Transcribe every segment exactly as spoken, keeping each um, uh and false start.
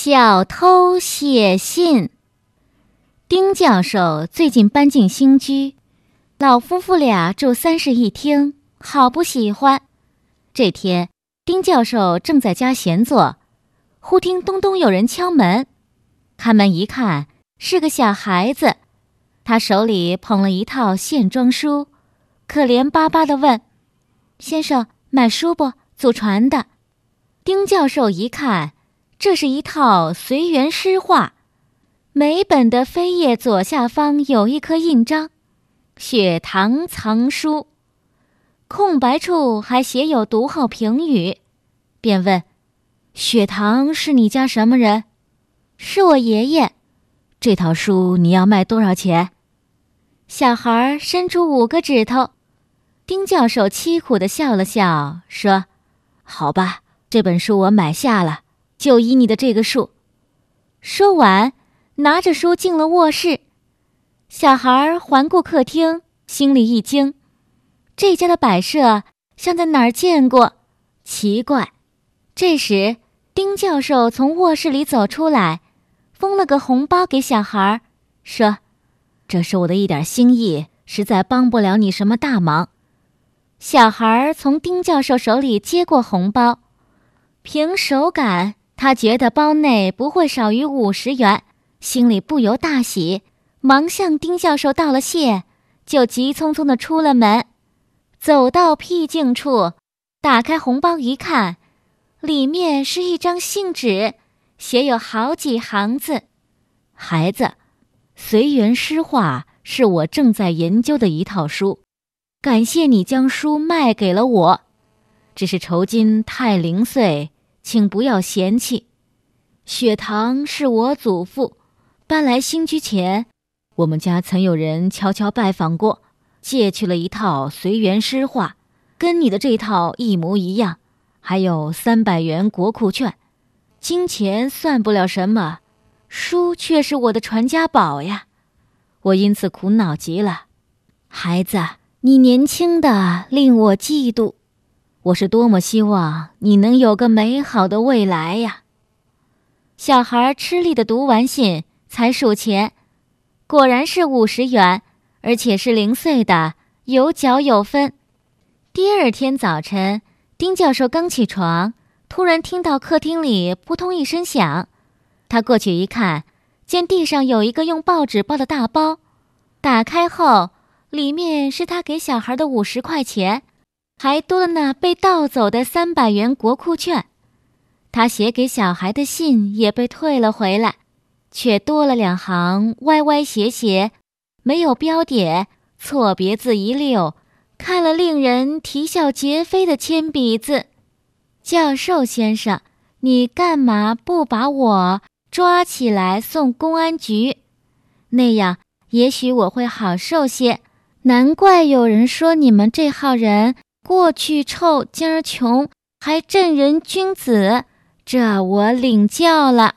小偷写信。丁教授最近搬进新居，老夫妇俩住三室一厅，好不喜欢。这天，丁教授正在家闲坐，忽听咚咚有人敲门。开门一看，是个小孩子，他手里捧了一套线装书，可怜巴巴地问：“先生，买书不？祖传的。”丁教授一看，这是一套随园诗画，每本的扉页左下方有一颗印章，雪堂藏书，空白处还写有读后评语，便问：“雪堂是你家什么人？”“是我爷爷。”“这套书你要卖多少钱？”小孩伸出五个指头。丁教授凄苦地笑了笑，说：“好吧，这本书我买下了，就依你的这个数。”说完，拿着书进了卧室。小孩环顾客厅，心里一惊，这家的摆设像在哪儿见过，奇怪。这时，丁教授从卧室里走出来，封了个红包给小孩，说：“这是我的一点心意，实在帮不了你什么大忙。”小孩从丁教授手里接过红包，凭手感，他觉得包内不会少于五十元，心里不由大喜，忙向丁教授道了谢，就急匆匆地出了门。走到僻静处，打开红包一看，里面是一张信纸，写有好几行字：“孩子，随园诗画是我正在研究的一套书，感谢你将书卖给了我，只是酬金太零碎，请不要嫌弃。雪堂是我祖父，搬来新居前，我们家曾有人悄悄拜访过，借去了一套随园诗画，跟你的这套一模一样，还有三百元国库券。金钱算不了什么，书却是我的传家宝呀，我因此苦恼极了。孩子，你年轻的令我嫉妒，我是多么希望你能有个美好的未来呀！”小孩吃力地读完信，才数钱，果然是五十元，而且是零碎的，有缴有分。第二天早晨，丁教授刚起床，突然听到客厅里扑通一声响，他过去一看，见地上有一个用报纸包的大包，打开后，里面是他给小孩的五十块钱，还多了那被盗走的三百元国库券。他写给小孩的信也被退了回来，却多了两行歪歪斜斜，没有标点，错别字一溜，看了令人啼笑皆非的铅笔字：“教授先生，你干嘛不把我抓起来送公安局？那样也许我会好受些。难怪有人说你们这号人过去臭，今儿穷，还正人君子，这我领教了。”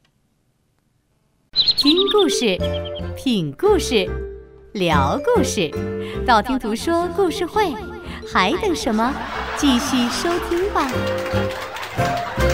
听故事，品故事，聊故事，道听途说故事会，还等什么？继续收听吧。